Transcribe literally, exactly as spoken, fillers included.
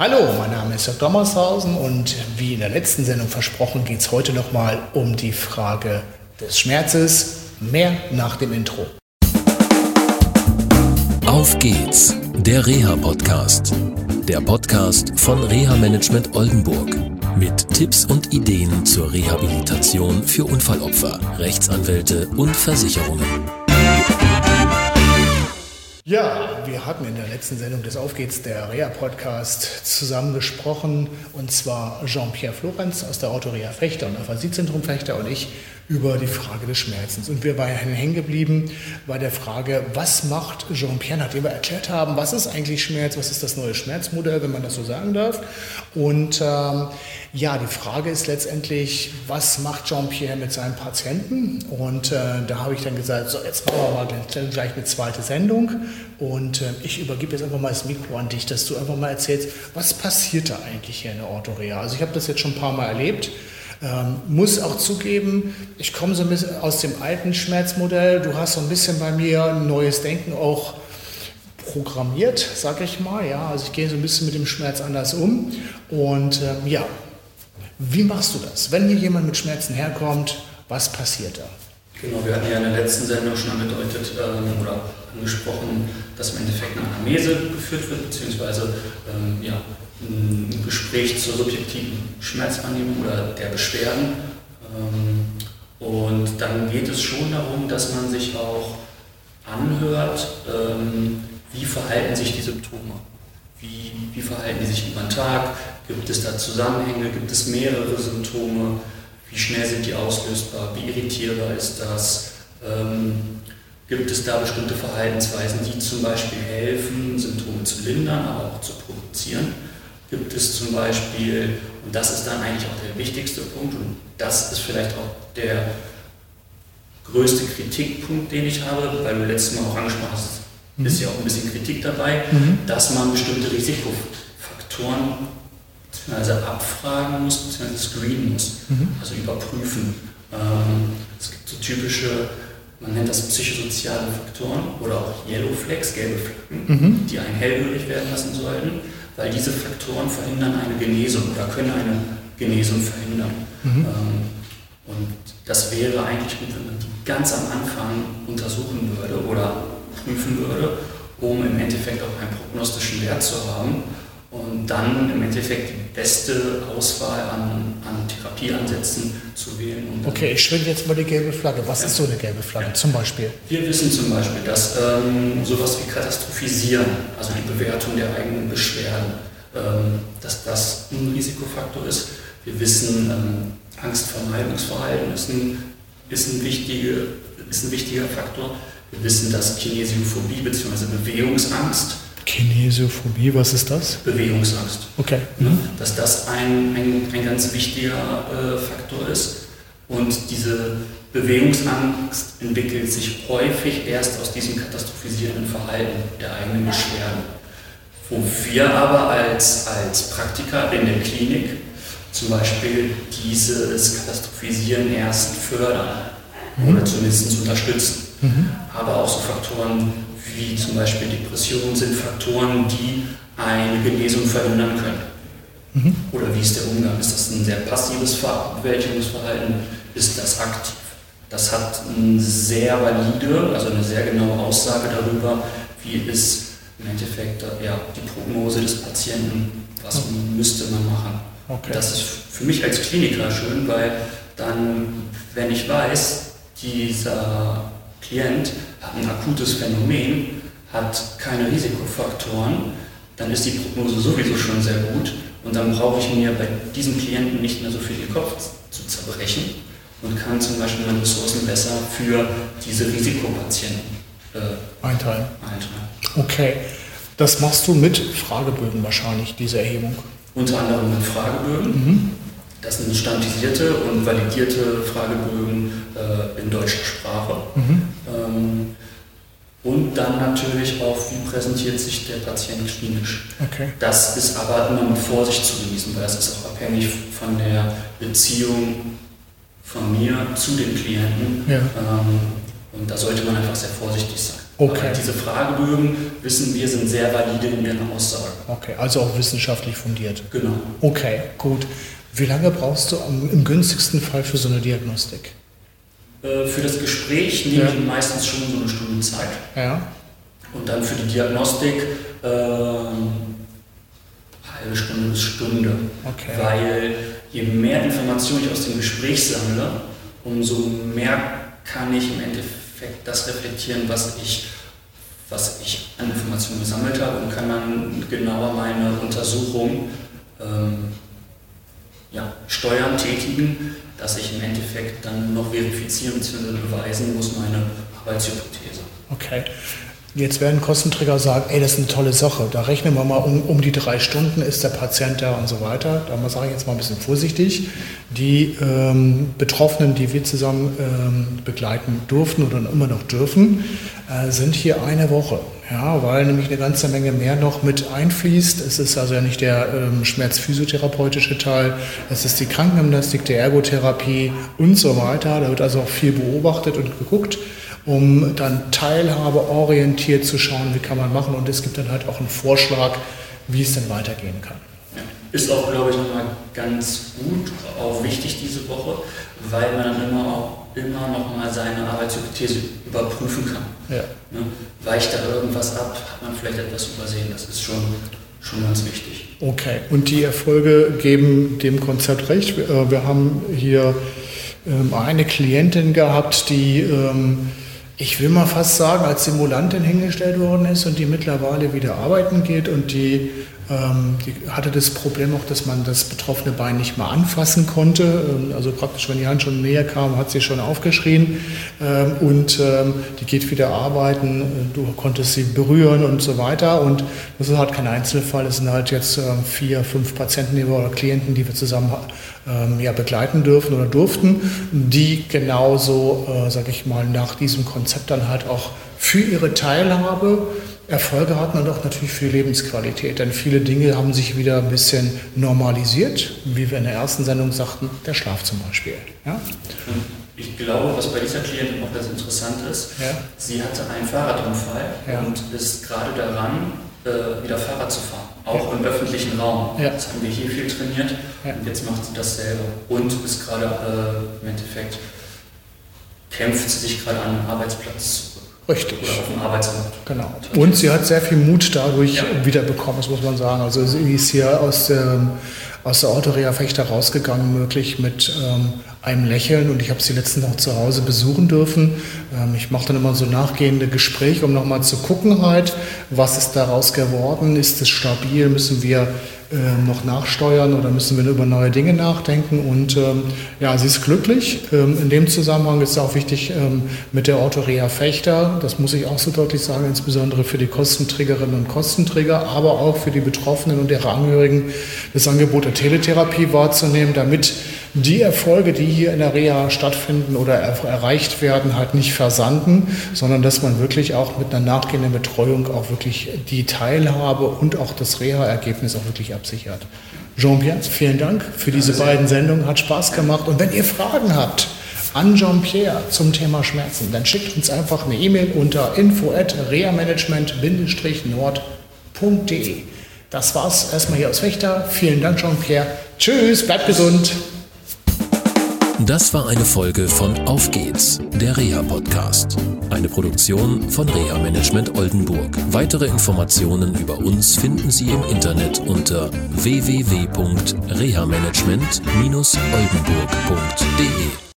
Hallo, mein Name ist Doktor Dommershausen und wie in der letzten Sendung versprochen, geht es heute nochmal um die Frage des Schmerzes. Mehr nach dem Intro. Auf geht's, der Reha-Podcast. Der Podcast von Reha-Management Oldenburg. Mit Tipps und Ideen zur Rehabilitation für Unfallopfer, Rechtsanwälte und Versicherungen. Ja, wir hatten in der letzten Sendung des Auf geht's, der Reha-Podcast, zusammen gesprochen, und zwar Jean-Pierre Florenz aus der Autoreha Fechter und Aphasiezentrum Fechter und ich über die Frage des Schmerzens. Und wir waren hängen geblieben bei der Frage, was macht Jean-Pierre, nachdem wir erklärt haben, was ist eigentlich Schmerz, was ist das neue Schmerzmodell, wenn man das so sagen darf. Und ähm, ja, die Frage ist letztendlich, was macht Jean-Pierre mit seinen Patienten? Und äh, da habe ich dann gesagt, so jetzt machen wir mal gleich eine zweite Sendung. Und äh, ich übergebe jetzt einfach mal das Mikro an dich, dass du einfach mal erzählst, was passiert da eigentlich hier in der Orthoreha? Also ich habe das jetzt schon ein paar Mal erlebt. Ähm, muss auch zugeben, ich komme so ein bisschen aus dem alten Schmerzmodell. Du hast so ein bisschen bei mir ein neues Denken auch programmiert, sag ich mal. Ja, also ich gehe so ein bisschen mit dem Schmerz anders um. Und ähm, ja, wie machst du das? Wenn hier jemand mit Schmerzen herkommt, was passiert da? Genau, wir hatten ja in der letzten Sendung schon angedeutet ähm, oder angesprochen, dass im Endeffekt eine Anamnese geführt wird, beziehungsweise ähm, ja, ein Gespräch zur subjektiven Schmerzwahrnehmung oder der Beschwerden. Ähm, und dann geht es schon darum, dass man sich auch anhört, ähm, wie verhalten sich die Symptome, wie, wie verhalten die sich über den Tag, gibt es da Zusammenhänge, gibt es mehrere Symptome, wie schnell sind die auslösbar, wie irritierbar ist das, ähm, gibt es da bestimmte Verhaltensweisen, die zum Beispiel helfen, Symptome zu lindern, aber auch zu provozieren. Gibt es zum Beispiel, und das ist dann eigentlich auch der wichtigste Punkt, und das ist vielleicht auch der größte Kritikpunkt, den ich habe, weil du letztes Mal auch angesprochen hast, mhm. ist ja auch ein bisschen Kritik dabei, mhm. dass man bestimmte Risikofaktoren also abfragen muss, bzw. screenen muss, mhm. also überprüfen. Ähm, es gibt so typische, man nennt das psychosoziale Faktoren oder auch Yellow Flags, gelbe Flecken, mhm. die einen hellhörig werden lassen sollten, weil diese Faktoren verhindern eine Genesung oder können eine Genesung verhindern. Mhm. Ähm, und das wäre eigentlich gut, wenn man die ganz am Anfang untersuchen würde oder prüfen würde, um im Endeffekt auch einen prognostischen Wert zu haben. Und dann im Endeffekt die beste Auswahl an, an Therapieansätzen zu wählen. Und okay, ich schwinge jetzt mal die gelbe Flagge. Was ja. ist so eine gelbe Flagge ja. zum Beispiel? Wir wissen zum Beispiel, dass ähm, sowas wie Katastrophisieren, also die Bewertung der eigenen Beschwerden, ähm, dass das ein Risikofaktor ist. Wir wissen, ähm, Angstvermeidungsverhalten ist ein, ist, ein wichtige, ist ein wichtiger Faktor. Wir wissen, dass Kinesiophobie bzw. Bewegungsangst, Kinesiophobie, was ist das? Bewegungsangst. Okay. Mhm. Dass das ein, ein, ein ganz wichtiger äh, Faktor ist. Und diese Bewegungsangst entwickelt sich häufig erst aus diesem katastrophisierenden Verhalten der eigenen Beschwerden. Wo wir aber als, als Praktiker in der Klinik zum Beispiel dieses Katastrophisieren erst fördern mhm. oder zumindest unterstützen. Mhm. Aber auch so Faktoren wie zum Beispiel Depressionen sind Faktoren, die eine Genesung verhindern können. Mhm. Oder wie ist der Umgang? Ist das ein sehr passives Bewältigungsverhalten? Ist das aktiv? Das hat eine sehr valide, also eine sehr genaue Aussage darüber, wie ist im Endeffekt ja, die Prognose des Patienten, was mhm. müsste man machen. Okay. Das ist für mich als Kliniker schön, weil dann, wenn ich weiß, dieser Klient hat ein akutes Phänomen, hat keine Risikofaktoren, dann ist die Prognose sowieso schon sehr gut und dann brauche ich mir bei diesem Klienten nicht mehr so viel den Kopf zu zerbrechen und kann zum Beispiel meine Ressourcen besser für diese Risikopatienten äh, einteilen. einteilen. Okay, das machst du mit Fragebögen wahrscheinlich, diese Erhebung? Unter anderem mit Fragebögen. Mhm. Das sind standardisierte und validierte Fragebögen äh, in deutscher Sprache. Mhm. Ähm, und dann natürlich auch, wie präsentiert sich der Patient klinisch. Okay. Das ist aber immer mit Vorsicht zu genießen, weil das ist auch abhängig von der Beziehung von mir zu dem Klienten. Ja. Ähm, und da sollte man einfach sehr vorsichtig sein. Okay. Aber diese Fragebögen, wissen wir, sind sehr valide in ihren Aussagen. Okay, also auch wissenschaftlich fundiert. Genau. Okay, gut. Wie lange brauchst du im günstigsten Fall für so eine Diagnostik? Äh, für das Gespräch nehme Ja. ich meistens schon so eine Stunde Zeit. Ja. Und dann für die Diagnostik äh, halbe Stunde bis Stunde. Okay. Weil je mehr Informationen ich aus dem Gespräch sammle, umso mehr kann ich im Endeffekt das reflektieren, was ich, was ich an Informationen gesammelt habe, und kann dann genauer meine Untersuchung ähm, ja, steuern, tätigen, dass ich im Endeffekt dann noch verifizieren bzw. beweisen muss meine Arbeitshypothese. Okay. Jetzt werden Kostenträger sagen, ey, das ist eine tolle Sache. Da rechnen wir mal um, um die drei Stunden, ist der Patient da und so weiter. Da sage ich jetzt mal ein bisschen vorsichtig. Die ähm, Betroffenen, die wir zusammen ähm, begleiten durften oder immer noch dürfen, äh, sind hier eine Woche. Ja, weil nämlich eine ganze Menge mehr noch mit einfließt. Es ist also ja nicht der ähm, schmerzphysiotherapeutische Teil, es ist die Krankengymnastik, die Ergotherapie und so weiter. Da wird also auch viel beobachtet und geguckt, um dann teilhabeorientiert zu schauen, wie kann man machen. Und es gibt dann halt auch einen Vorschlag, wie es dann weitergehen kann. Ist auch, glaube ich, nochmal ganz gut, auch wichtig diese Woche, weil man dann immer auch immer noch mal seine Arbeitshypothese überprüfen kann. Ja. Ne? Weicht da irgendwas ab, hat man vielleicht etwas übersehen, das ist schon, schon ganz wichtig. Okay, und die Erfolge geben dem Konzept recht. Wir, wir haben hier ähm, eine Klientin gehabt, die, ähm, ich will mal fast sagen, als Simulantin hingestellt worden ist und die mittlerweile wieder arbeiten geht, und die, ähm, die hatte das Problem auch, dass man das betroffene Bein nicht mehr anfassen konnte. Ähm, also praktisch, wenn die Hand schon näher kam, hat sie schon aufgeschrien, ähm, und ähm, die geht wieder arbeiten, du konntest sie berühren und so weiter, und das ist halt kein Einzelfall, es sind halt jetzt ähm, vier, fünf Patienten die wir, oder Klienten, die wir zusammen ähm, ja, begleiten dürfen oder durften, die genauso, äh, sage ich mal, nach diesem Konzept dann halt auch für ihre Teilhabe Erfolge hatten und auch natürlich für die Lebensqualität. Denn viele Dinge haben sich wieder ein bisschen normalisiert, wie wir in der ersten Sendung sagten, der Schlaf zum Beispiel. Ja? Ich glaube, was bei dieser Klientin auch ganz interessant ist, ja. Sie hatte einen Fahrradunfall, ja, und ist gerade daran, äh, wieder Fahrrad zu fahren, auch ja, im öffentlichen Raum. Ja. Das haben wir hier viel trainiert, ja, und jetzt macht sie das selber und ist gerade äh, im Endeffekt, kämpft sie sich gerade an den Arbeitsplatz zurück. Richtig. Oder auf dem Arbeitsmarkt. Genau. Und sie hat sehr viel Mut dadurch ja. wiederbekommen, das muss man sagen. Also sie ist hier aus der, aus der Autoreha-Fechter rausgegangen, möglich mit ähm, einem Lächeln. Und ich habe sie letztens auch zu Hause besuchen dürfen. Ähm, ich mache dann immer so nachgehende Gespräche, um nochmal zu gucken halt, was ist daraus geworden, ist es stabil, müssen wir äh, noch nachsteuern oder müssen wir über neue Dinge nachdenken. Und ähm, ja, sie ist glücklich. Ähm, in dem Zusammenhang ist es auch wichtig ähm, mit der Autoreha-Fechter, das muss ich auch so deutlich sagen, insbesondere für die Kostenträgerinnen und Kostenträger, aber auch für die Betroffenen und ihre Angehörigen, das Angebot der Teletherapie wahrzunehmen, damit die Erfolge, die hier in der Reha stattfinden oder er- erreicht werden, halt nicht versanden, sondern dass man wirklich auch mit einer nachgehenden Betreuung auch wirklich die Teilhabe und auch das Reha-Ergebnis auch wirklich absichert. Jean-Pierre, vielen Dank für diese beiden Sendungen, hat Spaß gemacht. Und wenn ihr Fragen habt an Jean-Pierre zum Thema Schmerzen, dann schickt uns einfach eine E-Mail unter info at rehamanagement nord punkt de. Das war's erstmal hier aus Fechter. Vielen Dank, Jean-Pierre. Tschüss, bleibt gesund. Das war eine Folge von Auf geht's, der Reha-Podcast. Eine Produktion von Reha Management Oldenburg. Weitere Informationen über uns finden Sie im Internet unter w w w punkt rehamanagement oldenburg punkt de.